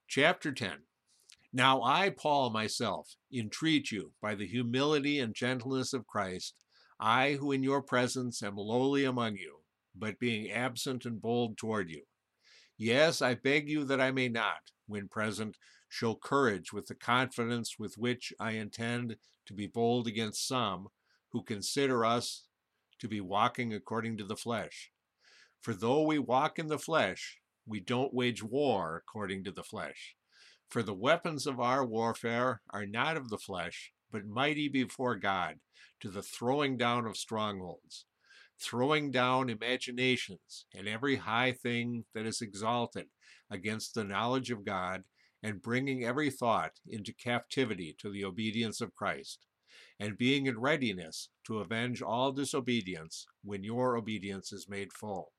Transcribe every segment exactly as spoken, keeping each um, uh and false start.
Chapter ten. Now I, Paul, myself, entreat you by the humility and gentleness of Christ, I who in your presence am lowly among you, but being absent and bold toward you. Yes, I beg you that I may not, when present, show courage with the confidence with which I intend to be bold against some who consider us to be walking according to the flesh. For though we walk in the flesh, we don't wage war according to the flesh. For the weapons of our warfare are not of the flesh, but mighty before God, to the throwing down of strongholds, throwing down imaginations and every high thing that is exalted against the knowledge of God, and bringing every thought into captivity to the obedience of Christ, and being in readiness to avenge all disobedience when your obedience is made full.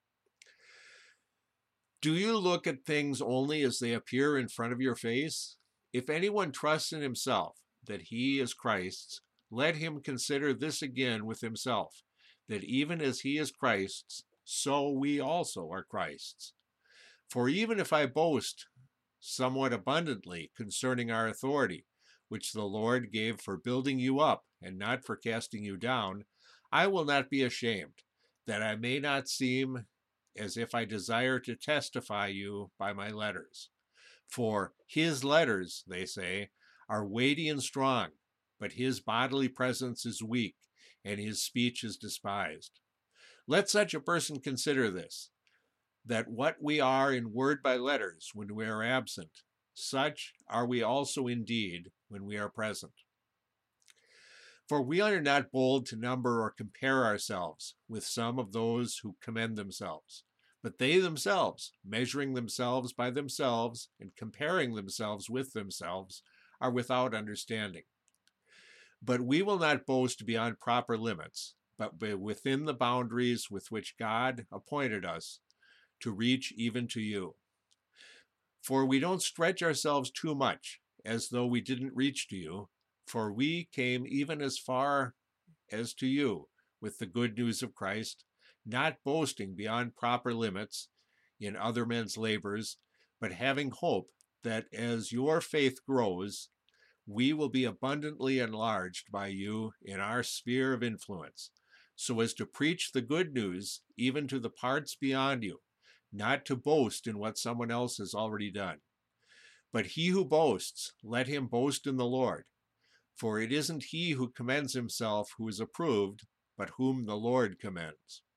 Do you look at things only as they appear in front of your face? If anyone trusts in himself that he is Christ's, let him consider this again with himself, that even as he is Christ's, so we also are Christ's. For even if I boast somewhat abundantly concerning our authority, which the Lord gave for building you up and not for casting you down, I will not be ashamed, that I may not seem as if I desire to testify you by my letters. For his letters, they say, are weighty and strong, but his bodily presence is weak, and his speech is despised. Let such a person consider this, that what we are in word by letters when we are absent, such are we also indeed when we are present. For we are not bold to number or compare ourselves with some of those who commend themselves, but they themselves, measuring themselves by themselves and comparing themselves with themselves, are without understanding. But we will not boast beyond proper limits, but within the boundaries with which God appointed us to reach even to you. For we don't stretch ourselves too much, as though we didn't reach to you, for we came even as far as to you with the good news of Christ, not boasting beyond proper limits in other men's labors, but having hope that as your faith grows, we will be abundantly enlarged by you in our sphere of influence, so as to preach the good news even to the parts beyond you, not to boast in what someone else has already done. But he who boasts, let him boast in the Lord. For it isn't he who commends himself who is approved, but whom the Lord commends.